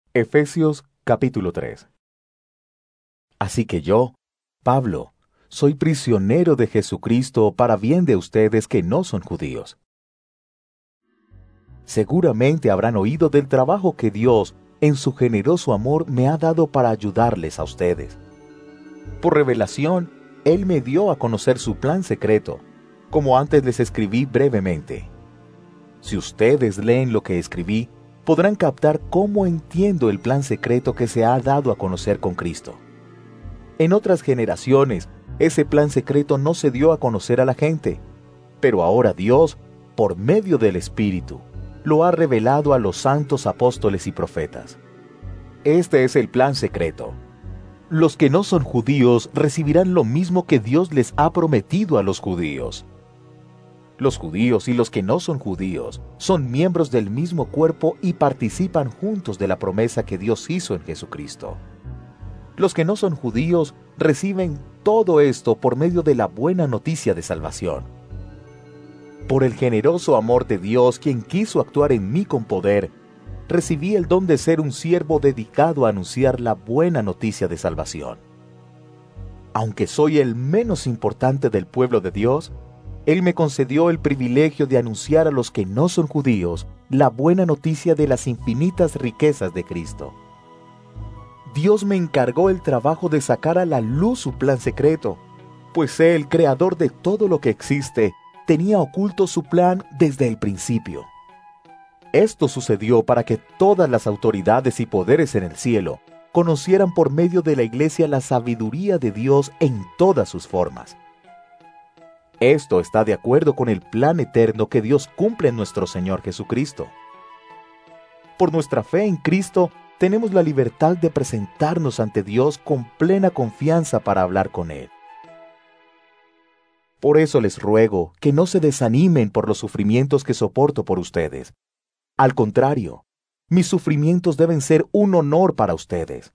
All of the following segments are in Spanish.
Efesios capítulo 3. Así que yo, Pablo, soy prisionero de Jesucristo para bien de ustedes que no son judíos. Seguramente habrán oído del trabajo que Dios, en su generoso amor, me ha dado para ayudarles a ustedes. Por revelación, Él me dio a conocer su plan secreto, como antes les escribí brevemente. Si ustedes leen lo que escribí, podrán captar cómo entiendo el plan secreto que se ha dado a conocer con Cristo. En otras generaciones, ese plan secreto no se dio a conocer a la gente, pero ahora Dios, por medio del Espíritu, lo ha revelado a los santos apóstoles y profetas. Este es el plan secreto. Los que no son judíos recibirán lo mismo que Dios les ha prometido a los judíos. Los judíos y los que no son judíos son miembros del mismo cuerpo y participan juntos de la promesa que Dios hizo en Jesucristo. Los que no son judíos reciben todo esto por medio de la buena noticia de salvación. Por el generoso amor de Dios, quien quiso actuar en mí con poder, recibí el don de ser un siervo dedicado a anunciar la buena noticia de salvación. Aunque soy el menos importante del pueblo de Dios, Él me concedió el privilegio de anunciar a los que no son judíos la buena noticia de las infinitas riquezas de Cristo. Dios me encargó el trabajo de sacar a la luz su plan secreto, pues Él, creador de todo lo que existe, tenía oculto su plan desde el principio. Esto sucedió para que todas las autoridades y poderes en el cielo conocieran por medio de la Iglesia la sabiduría de Dios en todas sus formas. Esto está de acuerdo con el plan eterno que Dios cumple en nuestro Señor Jesucristo. Por nuestra fe en Cristo, tenemos la libertad de presentarnos ante Dios con plena confianza para hablar con Él. Por eso les ruego que no se desanimen por los sufrimientos que soporto por ustedes. Al contrario, mis sufrimientos deben ser un honor para ustedes.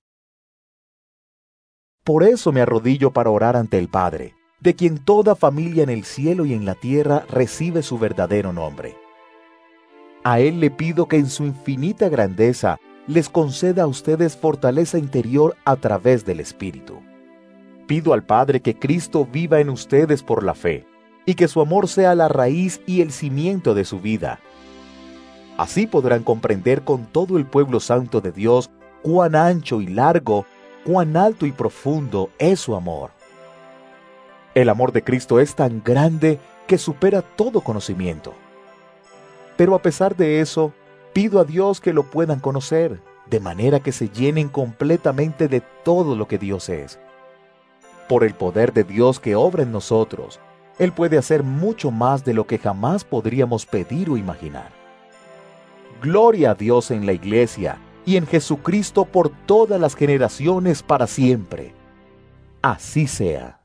Por eso me arrodillo para orar ante el Padre, de quien toda familia en el cielo y en la tierra recibe su verdadero nombre. A Él le pido que en su infinita grandeza les conceda a ustedes fortaleza interior a través del Espíritu. Pido al Padre que Cristo viva en ustedes por la fe, y que su amor sea la raíz y el cimiento de su vida. Así podrán comprender con todo el pueblo santo de Dios cuán ancho y largo, cuán alto y profundo es su amor. El amor de Cristo es tan grande que supera todo conocimiento. Pero a pesar de eso, pido a Dios que lo puedan conocer, de manera que se llenen completamente de todo lo que Dios es. Por el poder de Dios que obra en nosotros, Él puede hacer mucho más de lo que jamás podríamos pedir o imaginar. Gloria a Dios en la Iglesia y en Jesucristo por todas las generaciones para siempre. Así sea.